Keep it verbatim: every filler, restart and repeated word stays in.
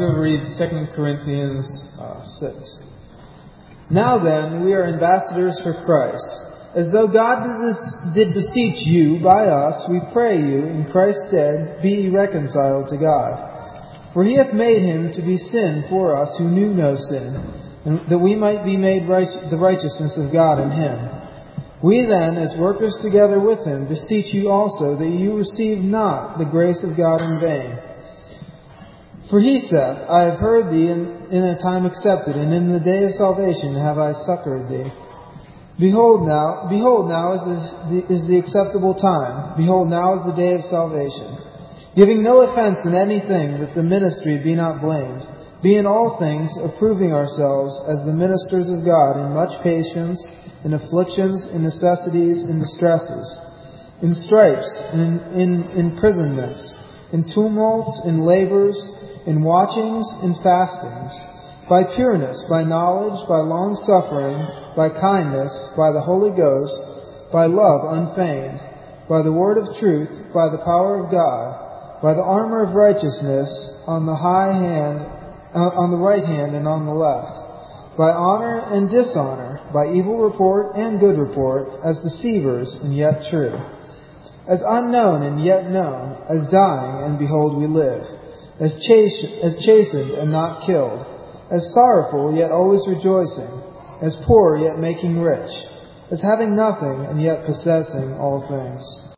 to read Second Corinthians uh, six. Now then, we are ambassadors for Christ. As though God did beseech you by us, we pray you, in Christ's stead, be ye reconciled to God. For he hath made him to be sin for us who knew no sin, and that we might be made right, the righteousness of God in him. We then, as workers together with him, beseech you also that you receive not the grace of God in vain. For he saith, I have heard thee in, in a time accepted, and in the day of salvation have I succored thee. Behold now, behold now is, this, the, is the acceptable time. Behold now is the day of salvation. Giving no offense in anything, that the ministry be not blamed. Be in all things approving ourselves as the ministers of God in much patience, in afflictions, in necessities, in distresses, in stripes, in, in imprisonments, in tumults, in labors, in watchings, in fastings, by pureness, by knowledge, by long-suffering, by kindness, by the Holy Ghost, by love unfeigned, by the word of truth, by the power of God, by the armor of righteousness on the high hand, uh, on the right hand and on the left, by honor and dishonor, by evil report and good report, as deceivers and yet true, as unknown and yet known, as dying and behold we live, as chas- as chastened and not killed, as sorrowful yet always rejoicing, as poor yet making rich, as having nothing and yet possessing all things.